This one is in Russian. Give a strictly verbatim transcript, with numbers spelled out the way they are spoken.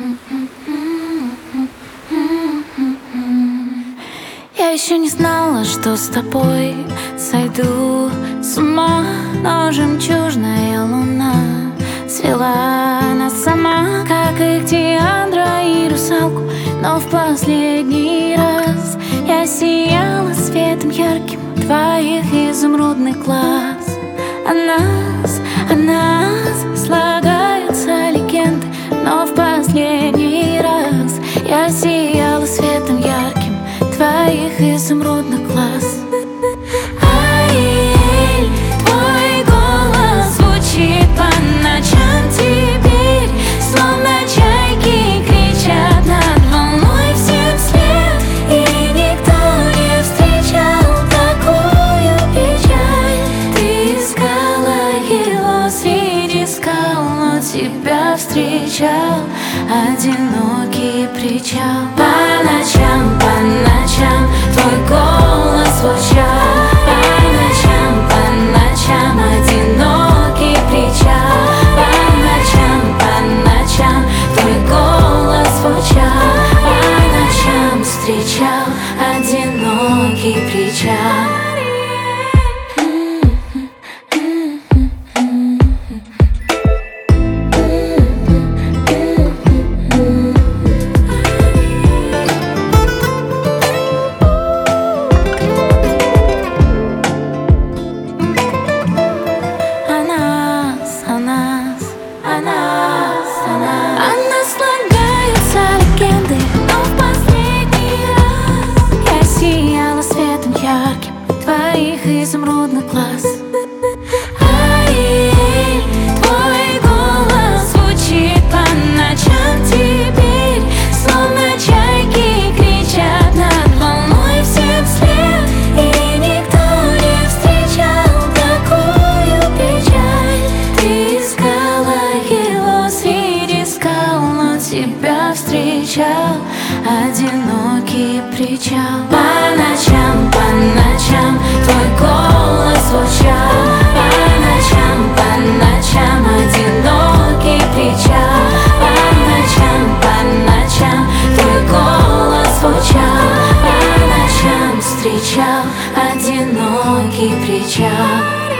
Я еще не знала, что с тобой сойду с ума, но жемчужная луна свела нас сама, как их Диандра и русалку. Но в последний раз я сияла светом ярким твоих изумрудных глаз. О нас, о нас слагаются легенды, но в последний раз я сияла светом ярким твоих изумрудных глаз. Аэль, твой голос звучит по ночам теперь, словно чайки кричат над волной всем вслед. И никто не встречал такую печаль. Ты искала его среди скал, но тебя встречал одинокий причал. По ночам, по ночам твой голос звучал, по ночам, по ночам одинокий причал. По ночам, по ночам твой голос звучал, по ночам встречал одинокий причал. Твоих изумрудных глаз. Аэль, твой голос звучит по ночам теперь, словно чайки кричат над волной всем вслед. И никто не встречал такую печаль. Ты искала его среди скал, но тебя встречал одинокий причал. По ночам, по ночам твой голос звучал, по ночам, по ночам одинокий причал. По ночам, по ночам твой голос звучал, по ночам встречал одинокий причал.